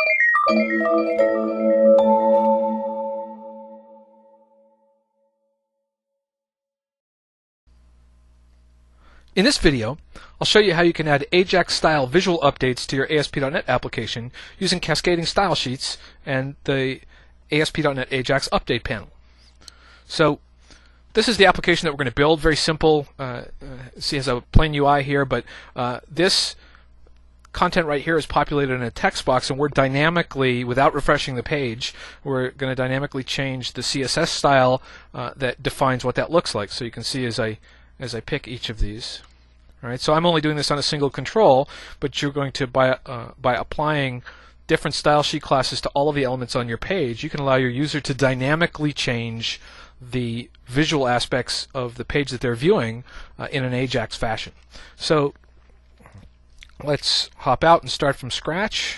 In this video, I'll show you how you can add Ajax-style visual updates to your ASP.NET application using cascading style sheets and the ASP.NET Ajax update panel. So this is the application that we're going to build. Very simple. See, it has a plain UI here, but this content right here is populated in a text box, and we're dynamically, without refreshing the page, we're going to dynamically change the CSS style that defines what that looks like. So you can see as I pick each of these. All right, so I'm only doing this on a single control, but you're going to, by applying different style sheet classes to all of the elements on your page, you can allow your user to dynamically change the visual aspects of the page that they're viewing in an Ajax fashion. So let's hop out and start from scratch.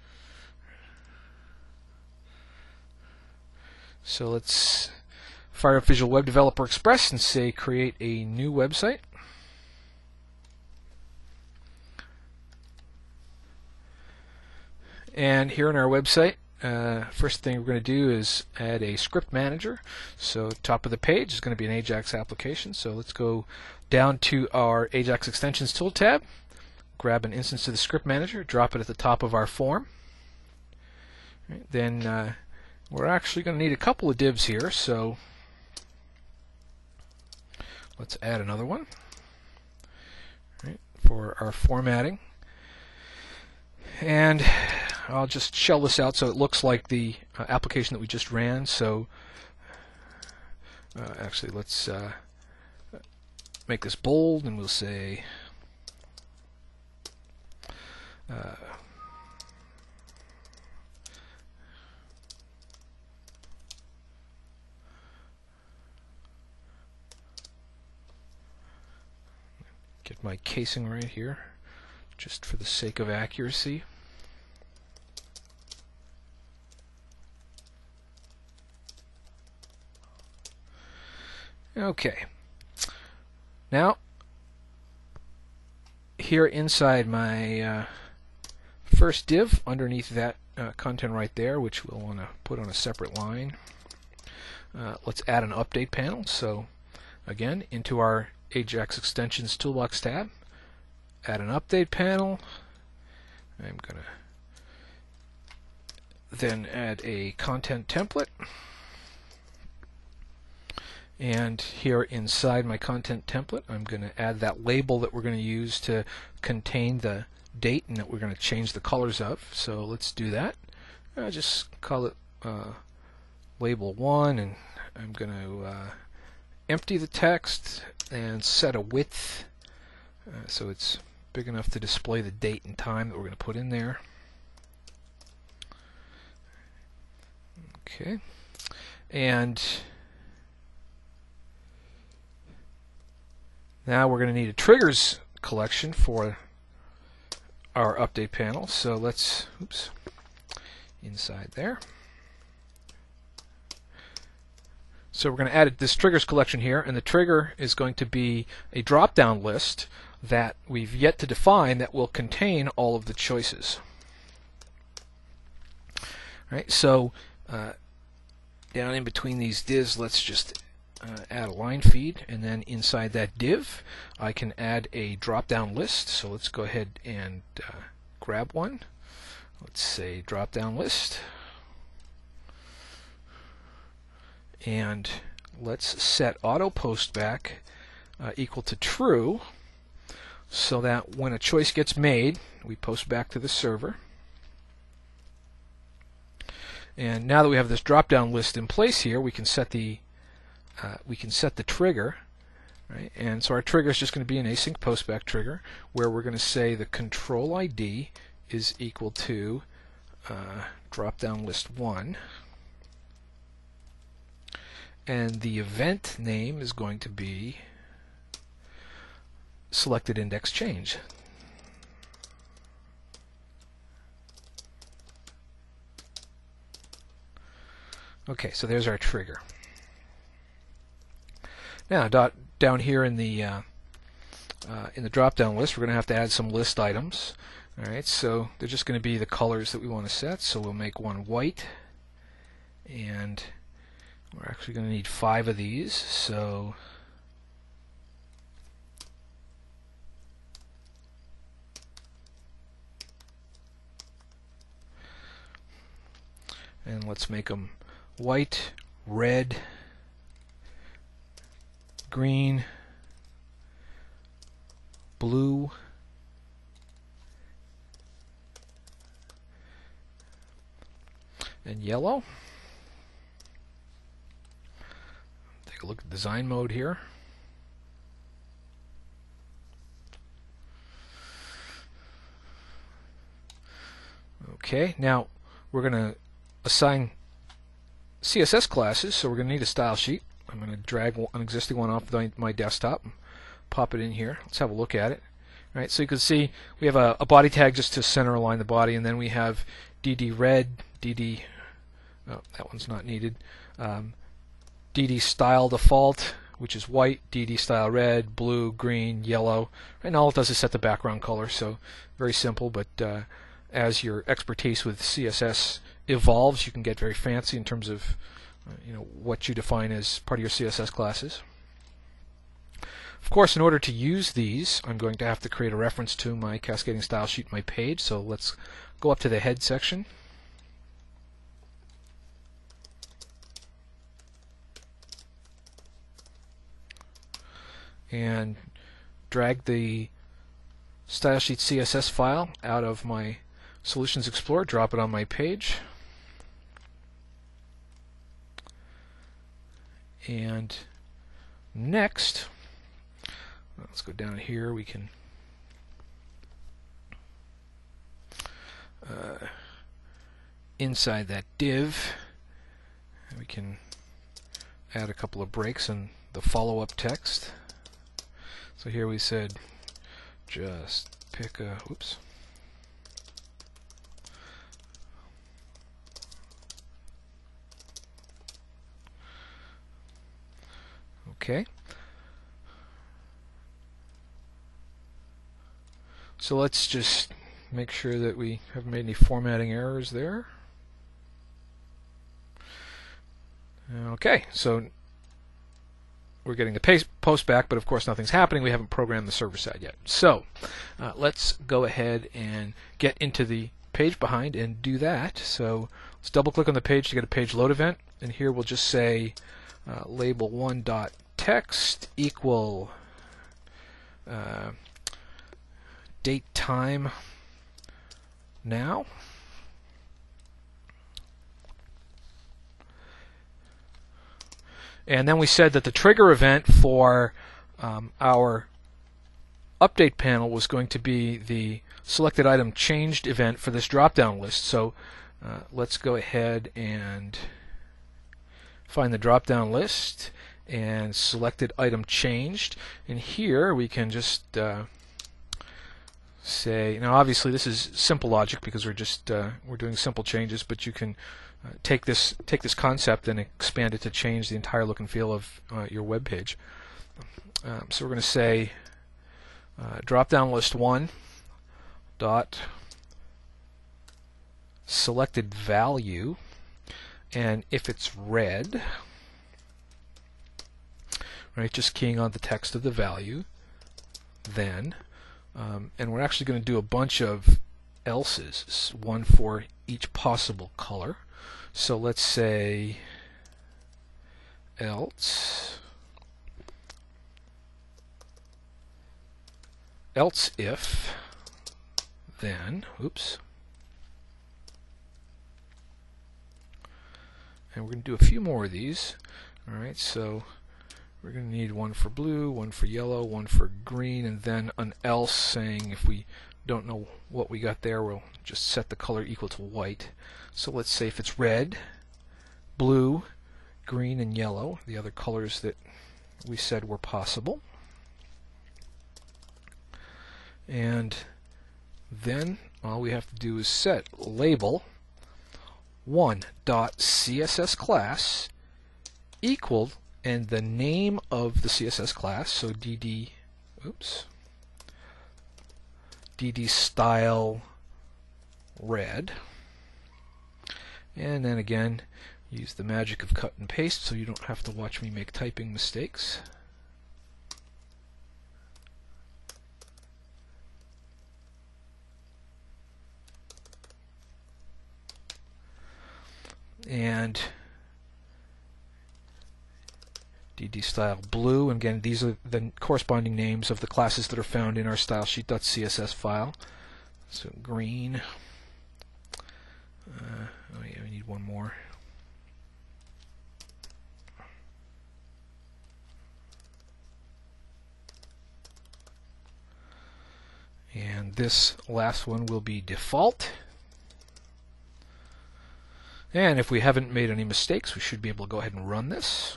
So let's fire up Visual Web Developer Express and say create a new website. And here in our website, first thing we're going to do is add a script manager. So top of the page is going to be an Ajax application. So let's go down to our Ajax Extensions tool tab, grab an instance of the script manager, drop it at the top of our form. Right, then we're actually going to need a couple of divs here, so let's add another one, right, for our formatting. And I'll just shell this out so it looks like the application that we just ran. So actually, let's make this bold, and we'll say get my casing right here, just for the sake of accuracy. Okay. Now, here inside my first div, underneath that content right there, which we'll want to put on a separate line, let's add an update panel. So again, into our Ajax Extensions Toolbox tab, add an update panel. I'm going to then add a content template. And here inside my content template, I'm going to add that label that we're going to use to contain the date and that we're going to change the colors of. So let's do that. I'll just call it label 1, and I'm going to empty the text and set a width so it's big enough to display the date and time that we're going to put in there. Okay. And now we're going to need a triggers collection for our update panel. So let's, inside there. So we're going to add this triggers collection here, and the trigger is going to be a drop-down list that we've yet to define that will contain all of the choices. All right, so down in between these divs, let's just add a line feed, and then inside that div I can add a drop-down list. So let's go ahead and grab one. Let's say drop-down list, and let's set auto postback equal to true, so that when a choice gets made, we post back to the server. And now that we have this drop-down list in place here, we can set the trigger, right? And so our trigger is just going to be an async postback trigger, where we're going to say the control ID is equal to drop-down list 1, and the event name is going to be selected index change. Okay, so there's our trigger. Now, down here in the drop-down list, we're going to have to add some list items. Alright, so they're just going to be the colors that we want to set, so we'll make one white, and we're actually going to need 5 of these, so and let's make them white, red, green, blue, and yellow. Take a look at design mode here. Okay, now we're going to assign CSS classes, so we're going to need a style sheet. I'm going to drag an existing one off my desktop and pop it in here. Let's have a look at it. Right, so you can see we have a body tag just to center align the body, and then we have DD red, DD, oh, that one's not needed, DD style default, which is white, DD style red, blue, green, yellow, and all it does is set the background color, so very simple, but as your expertise with CSS evolves, you can get very fancy in terms of what you define as part of your CSS classes. Of course, in order to use these, I'm going to have to create a reference to my cascading style sheet, my page. So let's go up to the head section. And drag the style sheet CSS file out of my Solutions Explorer, drop it on my page. And next, let's go down here. We can inside that div, we can add a couple of breaks in the follow-up text. So here we said just pick a, oops. Okay. So let's just make sure that we haven't made any formatting errors there. Okay, so we're getting the post back, but of course nothing's happening. We haven't programmed the server side yet. So let's go ahead and get into the page behind and do that. So let's double click on the page to get a page load event, and here we'll just say label1.text equal date time now. And then we said that the trigger event for our update panel was going to be the selected item changed event for this drop-down list. So let's go ahead and find the drop-down list and selected item changed. And here we can just say, now obviously this is simple logic because we're doing simple changes, but you can take this concept and expand it to change the entire look and feel of your web page. So we're going to say drop down list 1 dot selected value, and if it's red, right, just keying on the text of the value, then and we're actually going to do a bunch of else's, one for each possible color. So let's say else if then, oops, and we're going to do a few more of these. Alright, so we're going to need one for blue, one for yellow, one for green, and then an else saying if we don't know what we got there, we'll just set the color equal to white. So let's say if it's red, blue, green, and yellow, the other colors that we said were possible. And then all we have to do is set label 1.css class equal and the name of the CSS class, so DD, oops, DD style red. And then again, use the magic of cut and paste so you don't have to watch me make typing mistakes. And DD style blue, and again these are the corresponding names of the classes that are found in our stylesheet.css file. So green, oh yeah, we need one more. And this last one will be default. And if we haven't made any mistakes, we should be able to go ahead and run this.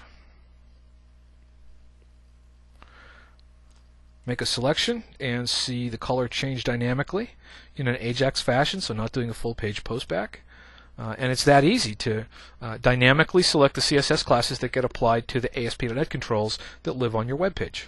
Make a selection and see the color change dynamically in an AJAX fashion, so not doing a full page postback. And it's that easy to dynamically select the CSS classes that get applied to the ASP.NET controls that live on your web page.